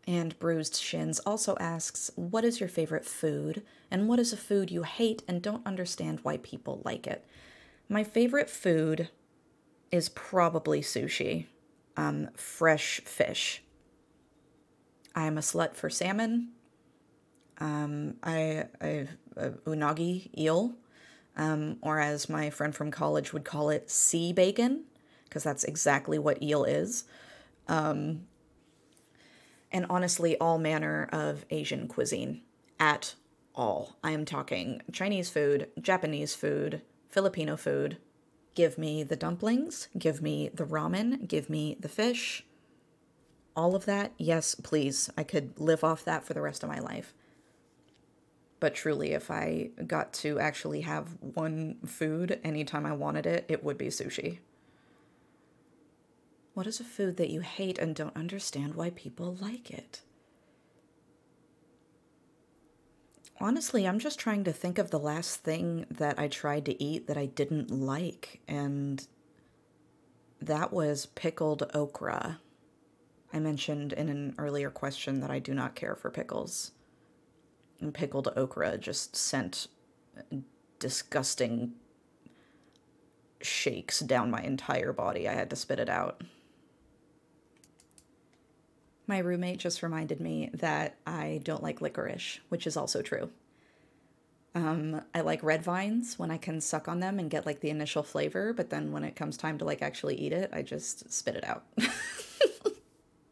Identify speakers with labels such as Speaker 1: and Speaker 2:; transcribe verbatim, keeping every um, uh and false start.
Speaker 1: And Bruised Shins also asks, what is your favorite food? And what is a food you hate and don't understand why people like it? My favorite food is probably sushi, um, fresh fish. I'm a slut for salmon. Um, I, I uh, unagi eel, um, or as my friend from college would call it, sea bacon, because that's exactly what eel is. And honestly, all manner of Asian cuisine at all. I am talking Chinese food, Japanese food, Filipino food. Give me the dumplings, give me the ramen, give me the fish. All of that, yes, please. I could live off that for the rest of my life. But truly, if I got to actually have one food anytime I wanted it, it would be sushi. What is a food that you hate and don't understand why people like it? Honestly, I'm just trying to think of the last thing that I tried to eat that I didn't like, and that was pickled okra. I mentioned in an earlier question that I do not care for pickles. And pickled okra just sent disgusting shakes down my entire body. I had to spit it out. My roommate just reminded me that I don't like licorice, which is also true. Um, I like red vines when I can suck on them and get like the initial flavor, but then when it comes time to like actually eat it, I just spit it out.